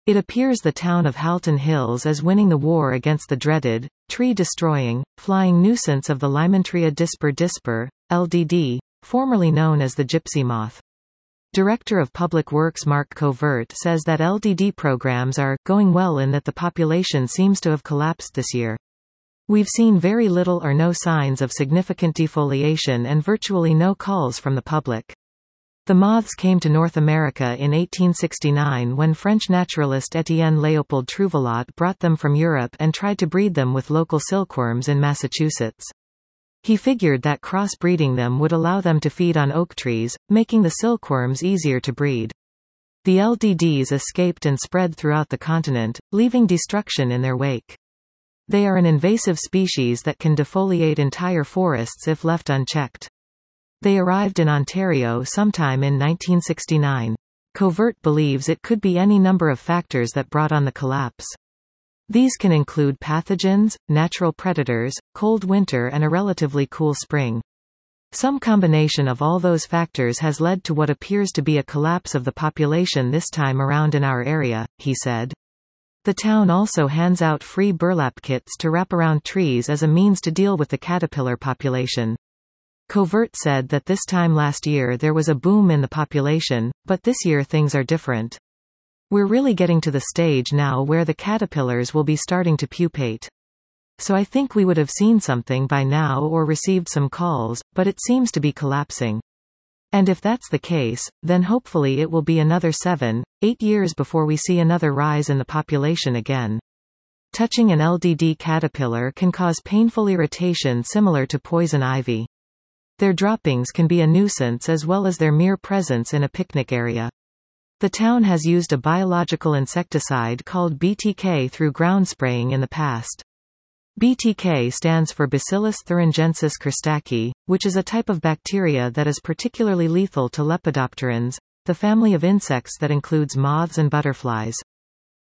It appears the town of Halton Hills is winning the war against the dreaded, tree-destroying, flying nuisance of the Lymantria disper, LDD, formerly known as the gypsy moth. Director of Public Works Mark Covert says that LDD programs are going well in that the population seems to have collapsed this year. We've seen very little or no signs of significant defoliation and virtually no calls from the public. The moths came to North America in 1869 when French naturalist Étienne Léopold Trouvelot brought them from Europe and tried to breed them with local silkworms in Massachusetts. He figured that cross-breeding them would allow them to feed on oak trees, making the silkworms easier to breed. The LDDs escaped and spread throughout the continent, leaving destruction in their wake. They are an invasive species that can defoliate entire forests if left unchecked. They arrived in Ontario sometime in 1969. Covert believes it could be any number of factors that brought on the collapse. These can include pathogens, natural predators, cold winter and a relatively cool spring. Some combination of all those factors has led to what appears to be a collapse of the population this time around in our area, he said. The town also hands out free burlap kits to wrap around trees as a means to deal with the caterpillar population. Covert said that this time last year there was a boom in the population, but this year things are different. We're really getting to the stage now where the caterpillars will be starting to pupate. So I think we would have seen something by now or received some calls, but it seems to be collapsing. And if that's the case, then hopefully it will be another 7, 8 years before we see another rise in the population again. Touching an LDD caterpillar can cause painful irritation similar to poison ivy. Their droppings can be a nuisance as well as their mere presence in a picnic area. The town has used a biological insecticide called BTK through ground spraying in the past. BTK stands for Bacillus thuringiensis kerstaki, which is a type of bacteria that is particularly lethal to lepidopterans, the family of insects that includes moths and butterflies.